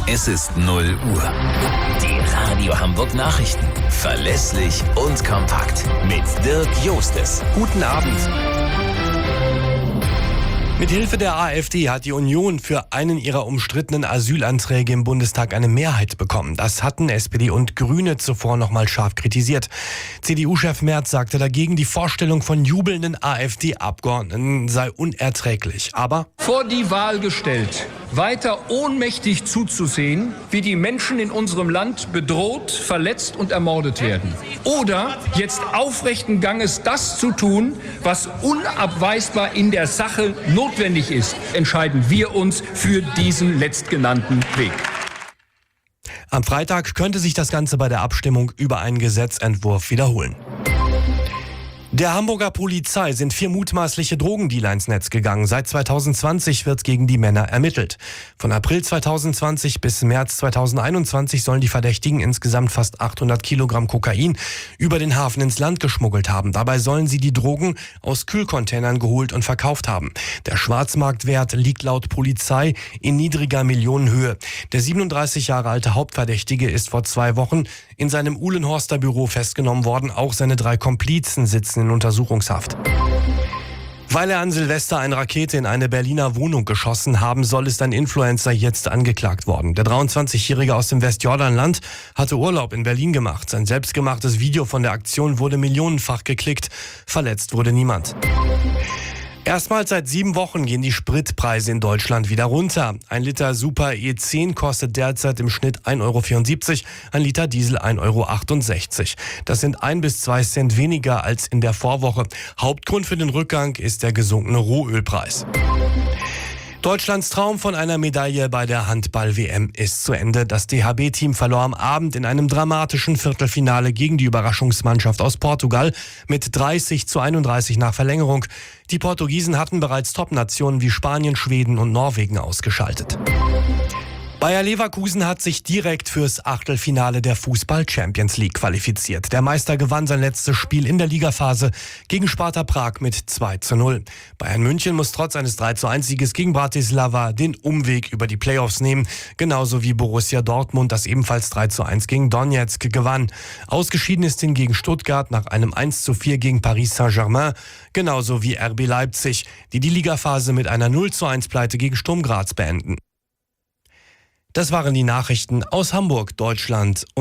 Es ist 0 Uhr. Die Radio Hamburg Nachrichten. Verlässlich und kompakt. Mit Dirk Jostes. Guten Abend. Mit Hilfe der AfD hat die Union für einen ihrer umstrittenen Asylanträge im Bundestag eine Mehrheit bekommen. Das hatten SPD und Grüne zuvor nochmal scharf kritisiert. CDU-Chef Merz sagte dagegen, die Vorstellung von jubelnden AfD-Abgeordneten sei unerträglich. Aber vor die Wahl gestellt, weiter ohnmächtig zuzusehen, wie die Menschen in unserem Land bedroht, verletzt und ermordet werden. Oder jetzt aufrechten Ganges das zu tun, was unabweisbar in der Sache notwendig ist, entscheiden wir uns für diesen letztgenannten Weg. Am Freitag könnte sich das Ganze bei der Abstimmung über einen Gesetzentwurf wiederholen. Der Hamburger Polizei sind 4 mutmaßliche Drogendealer ins Netz gegangen. Seit 2020 wird gegen die Männer ermittelt. Von April 2020 bis März 2021 sollen die Verdächtigen insgesamt fast 800 Kilogramm Kokain über den Hafen ins Land geschmuggelt haben. Dabei sollen sie die Drogen aus Kühlcontainern geholt und verkauft haben. Der Schwarzmarktwert liegt laut Polizei in niedriger Millionenhöhe. Der 37 Jahre alte Hauptverdächtige ist vor 2 Wochen in seinem Uhlenhorster Büro festgenommen worden. Auch seine 3 Komplizen sitzen in Untersuchungshaft. Weil er an Silvester eine Rakete in eine Berliner Wohnung geschossen haben soll, ist ein Influencer jetzt angeklagt worden. Der 23-Jährige aus dem Westjordanland hatte Urlaub in Berlin gemacht. Sein selbstgemachtes Video von der Aktion wurde millionenfach geklickt. Verletzt wurde niemand. Erstmals seit 7 Wochen gehen die Spritpreise in Deutschland wieder runter. Ein Liter Super E10 kostet derzeit im Schnitt 1,74 €, ein Liter Diesel 1,68 €. Das sind 1 bis 2 Cent weniger als in der Vorwoche. Hauptgrund für den Rückgang ist der gesunkene Rohölpreis. Deutschlands Traum von einer Medaille bei der Handball-WM ist zu Ende. Das DHB-Team verlor am Abend in einem dramatischen Viertelfinale gegen die Überraschungsmannschaft aus Portugal mit 30:31 nach Verlängerung. Die Portugiesen hatten bereits Top-Nationen wie Spanien, Schweden und Norwegen ausgeschaltet. Bayer Leverkusen hat sich direkt fürs Achtelfinale der Fußball-Champions League qualifiziert. Der Meister gewann sein letztes Spiel in der Ligaphase gegen Sparta Prag mit 2:0. Bayern München muss trotz eines 3:1-Sieges gegen Bratislava den Umweg über die Playoffs nehmen. Genauso wie Borussia Dortmund, das ebenfalls 3:1 gegen Donetsk gewann. Ausgeschieden ist hingegen Stuttgart nach einem 1:4 gegen Paris Saint-Germain. Genauso wie RB Leipzig, die Ligaphase mit einer 0:1-Pleite gegen Sturm Graz beenden. Das waren die Nachrichten aus Hamburg, Deutschland.